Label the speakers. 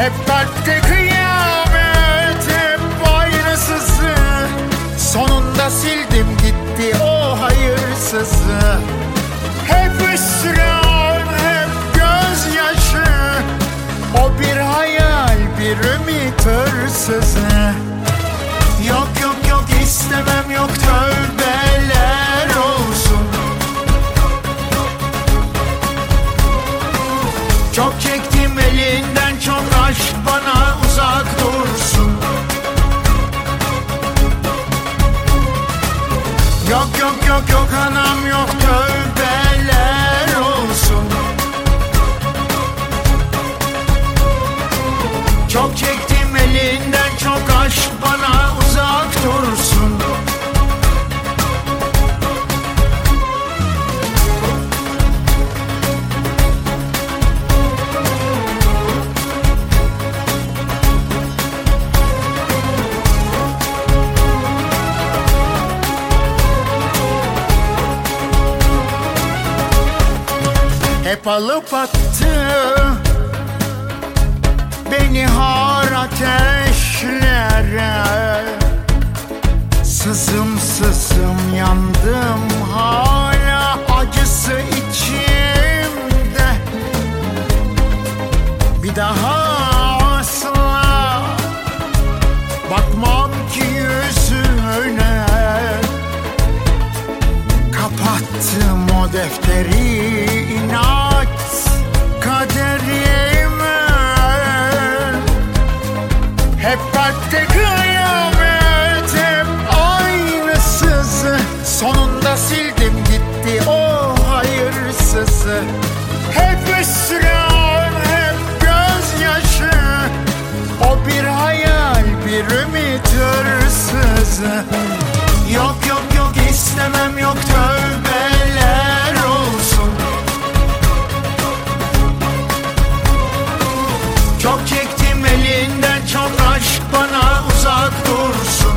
Speaker 1: Hep kalpte kıyamet, hep aynısızı. Sonunda sildim gitti o hayırsızı. Hep isyan, hep gözyaşı. O bir hayal, bir ümit hırsızı. Yok yok yok istemem, yok tövbeler olsun. Çok çektim elinden, çok aşk bana uzak dursun. Yok yok yok yok anam, yok tövbeler olsun. Çok çektim elinden, çok aşk bana uzak dursun. Hep alıp attı beni har ateşlere. Sızım sızım yandım, hala acısı içimde. Bir daha asla bakmam ki yüzüne. Kapattım o defteri, inat kaderime. Hep kalpte kıyamet, hep aynısızı. Sonunda sildim gitti o hayırsızı. Hep isyan, hep gözyaşı. O bir hayal, bir ümit hırsızı. Yok yok yok istemem, yok tövbeler olsun. Çok çektim elinden, çok aşk bana uzak dursun.